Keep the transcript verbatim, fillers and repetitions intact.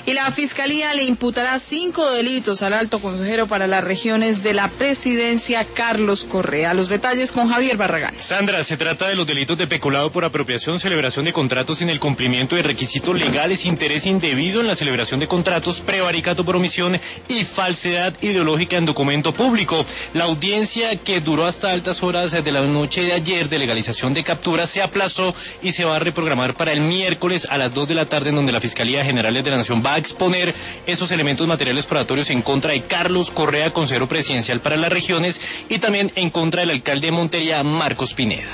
Y la Fiscalía le imputará cinco delitos al alto consejero para las regiones de la Presidencia, Carlos Correa. Los detalles con Javier Barragán. Sandra, se trata de los delitos de peculado por apropiación, celebración de contratos sin el cumplimiento de requisitos legales, interés indebido en la celebración de contratos, prevaricato por omisión y falsedad ideológica en documento público. La audiencia, que duró hasta altas horas de la noche de ayer de legalización de capturas, se aplazó y se va a reprogramar para el miércoles a las dos de la tarde, en donde la Fiscalía General de la Nación va a exponer esos elementos materiales probatorios en contra de Carlos Correa, consejero presidencial para las regiones, y también en contra del alcalde de Montería, Marcos Pineda.